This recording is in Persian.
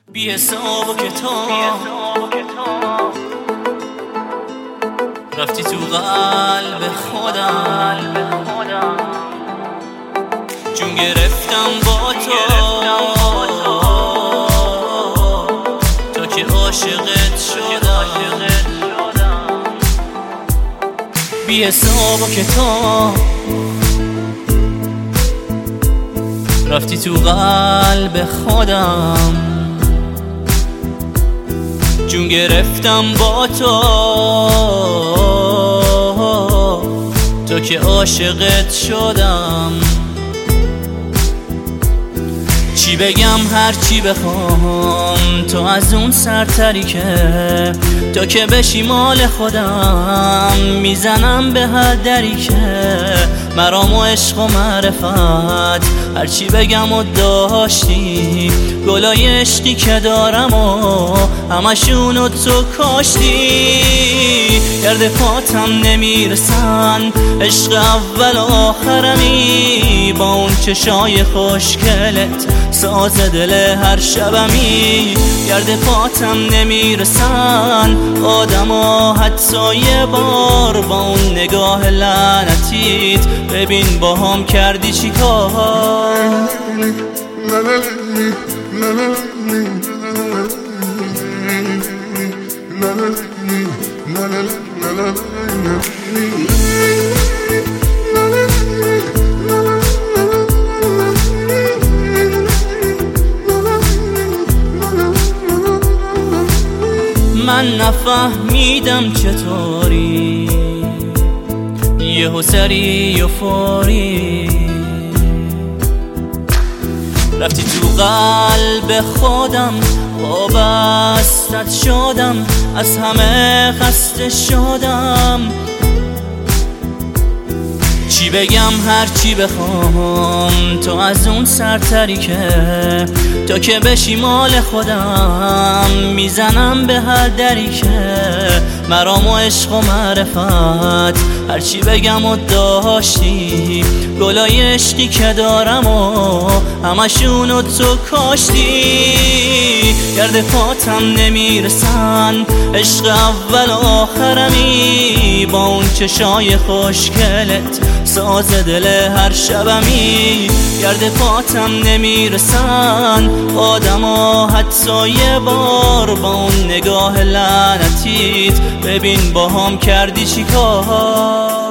بی حساب و کتاب رفتی تو قلب خودم، جون گرفتم با تو که عاشقت شدم. بی حساب و کتاب رفتی تو قلب خودم، جون گرفتم با تو که عاشقت شدم. چی بگم هر چی بخوام تو از اون سرتری که که بشی مال خودم، میزنم به هر دری که مرام و عشق و معرفت. هر چی بگم و داشتی گلای عشقی که دارم و همشونو تو کاشتی. گرد پاتم نمیرسن عشق اول و آخرمی، با اون چشای خوشگلت ساز دل هر شبمی. گرد پاتم نمیرسن آدم ها حتی یه بار، با اون نگاه لعنتیت ببین با هم کردی چی کار. من نفهمیدم چطوری یهو سری و فوری رفتی تو قلب خودم، وابستت شدم، از همه خسته شدم. چی بگم هر چی بخوام تو از اون سرتری که که بشی مال خودم، میزنم به هر دری که مرام و عشق و معرفت. هر چی بگم و داشتی گلای عشقی که دارم و همشونو تو کاشتی. گرد پاتم نمیرسن عشق اول و آخرمی، با اون چشای خوشگلت ساز دل هر شبمی. گرد پاتم نمیرسن آدم ها حتی یه بار، با اون نگاه لعنتیت ببین با هم کردی چی کار.